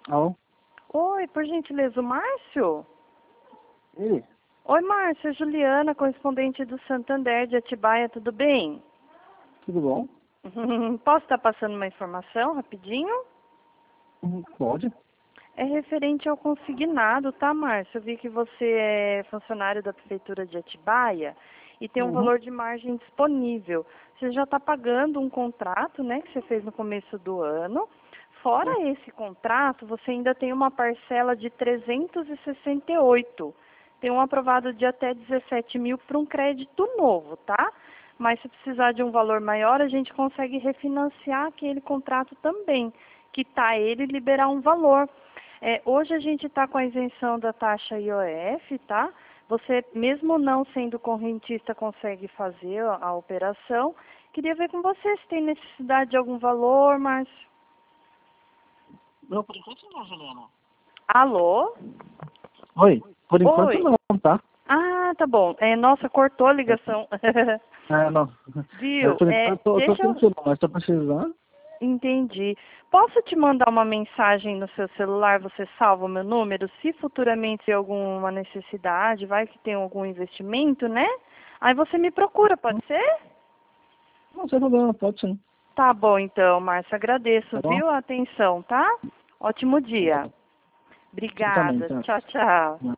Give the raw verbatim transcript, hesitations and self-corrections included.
Alô? Oi, por gentileza, o Márcio? Ele? Oi, Márcio, Juliana, correspondente do Santander de Atibaia, tudo bem? Tudo bom? Posso estar passando uma informação rapidinho? Uhum, pode. É referente ao consignado, tá, Márcio? Eu vi que você é funcionário da Prefeitura de Atibaia e tem um Uhum. valor de margem disponível. Você já está pagando um contrato, né, que você fez no começo do ano. Fora Sim. esse contrato, você ainda tem uma parcela de trezentos e sessenta e oito. Tem um aprovado de até dezessete mil para um crédito novo, tá? Mas se precisar de um valor maior, a gente consegue refinanciar aquele contrato também, quitar ele e liberar um valor. É, hoje a gente está com a isenção da taxa I O F, tá? Você, mesmo não sendo correntista, consegue fazer a, a operação. Queria ver com você se tem necessidade de algum valor, mas... Não, por enquanto não, Juliana. Alô? Oi? Por enquanto Oi? não, tá? Ah, tá bom. É, nossa, cortou a ligação. É, não. É, Viu? por É, enquanto eu tô, eu tô deixa eu... tranquilo, mas tô precisando. Entendi. Posso te mandar uma mensagem no seu celular, você salva o meu número? Se futuramente tiver alguma necessidade, vai que tem algum investimento, né? Aí você me procura, pode ser? Não, sem problema, pode sim. Tá bom então, Márcia, agradeço, Tá bom? viu, a atenção, tá? Ótimo Tá dia. bom. Você também, Obrigada. tá? Tchau, tchau.